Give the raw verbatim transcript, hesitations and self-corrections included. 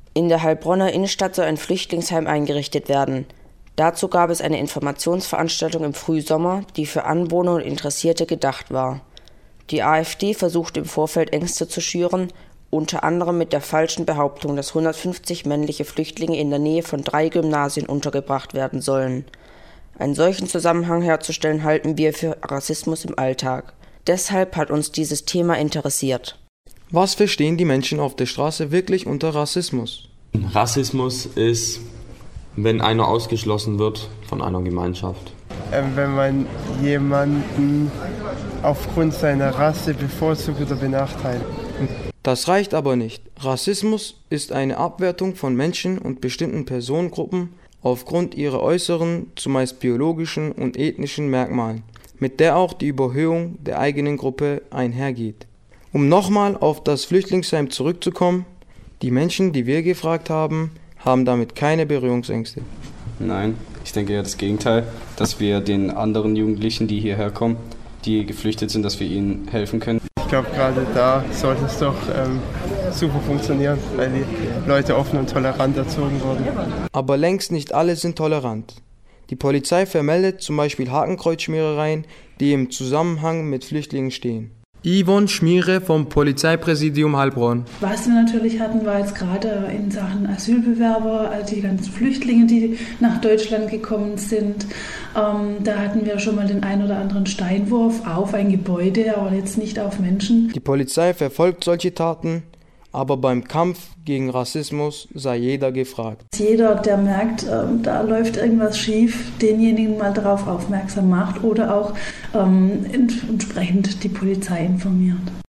In der Heilbronner Innenstadt soll ein Flüchtlingsheim eingerichtet werden. Dazu gab es eine Informationsveranstaltung im Frühsommer, die für Anwohner und Interessierte gedacht war. Die AfD versucht im Vorfeld Ängste zu schüren, unter anderem mit der falschen Behauptung, dass hundertfünfzig männliche Flüchtlinge in der Nähe von drei Gymnasien untergebracht werden sollen. Einen solchen Zusammenhang herzustellen, halten wir für Rassismus im Alltag. Deshalb hat uns dieses Thema interessiert. Was verstehen die Menschen auf der Straße wirklich unter Rassismus? Rassismus ist, wenn einer ausgeschlossen wird von einer Gemeinschaft. Ähm, wenn man jemanden aufgrund seiner Rasse bevorzugt oder benachteiligt. Das reicht aber nicht. Rassismus ist eine Abwertung von Menschen und bestimmten Personengruppen aufgrund ihrer äußeren, zumeist biologischen und ethnischen Merkmalen, mit der auch die Überhöhung der eigenen Gruppe einhergeht. Um nochmal auf das Flüchtlingsheim zurückzukommen, die Menschen, die wir gefragt haben, haben damit keine Berührungsängste. Nein, ich denke eher das Gegenteil, dass wir den anderen Jugendlichen, die hierher kommen, die geflüchtet sind, dass wir ihnen helfen können. Ich glaube, gerade da sollte es doch ähm, super funktionieren, weil die Leute offen und tolerant erzogen wurden. Aber längst nicht alle sind tolerant. Die Polizei vermeldet zum Beispiel Hakenkreuzschmierereien, die im Zusammenhang mit Flüchtlingen stehen. Yvonne Schmiere vom Polizeipräsidium Heilbronn. Was wir natürlich hatten, war jetzt gerade in Sachen Asylbewerber, also die ganzen Flüchtlinge, die nach Deutschland gekommen sind. Ähm, da hatten wir schon mal den ein oder anderen Steinwurf auf ein Gebäude, aber jetzt nicht auf Menschen. Die Polizei verfolgt solche Taten, aber beim Kampf gegen Rassismus sei jeder gefragt. Jeder, der merkt, ähm, da läuft irgendwas schief, denjenigen mal darauf aufmerksam macht oder auch ähm, entsprechend die Polizei informiert.